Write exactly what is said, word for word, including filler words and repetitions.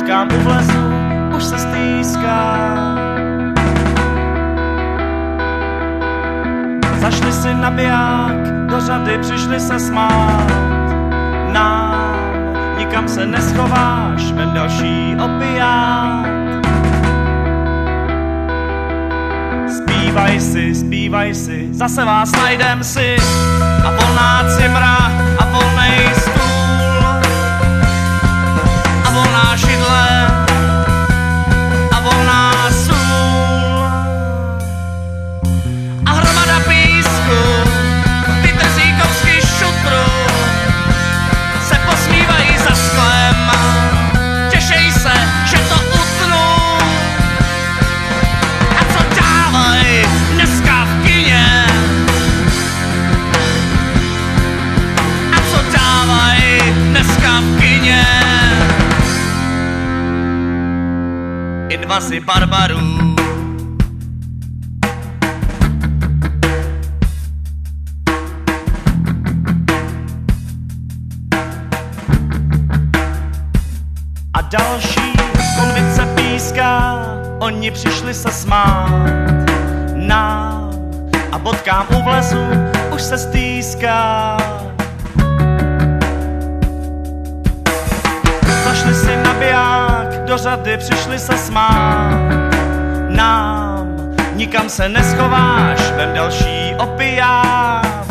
bodkám u vlezu už se stýská. Zašli si na biják, do řady přišli se smát. Nám nikam se neschováš, ven další opiát. Zpívaj si, zpívaj si, zase vás najdem si. A volná cimra, a volnej stůl, a volná židle, a volná sůl. A hromada písku, ty trzíkovský šutru, se posmívají za sklem, těšej se, že to utnu. A co dávaj dneska v kině? A co dávaj dneska v kině? Invazi barbarů. A další konvice píská, oni přišli se smát nám a bodkám u vlezu už se stýská. Zašli si na biják, do řady přišli se smát nám, nikam se neschováš, vem další opiát.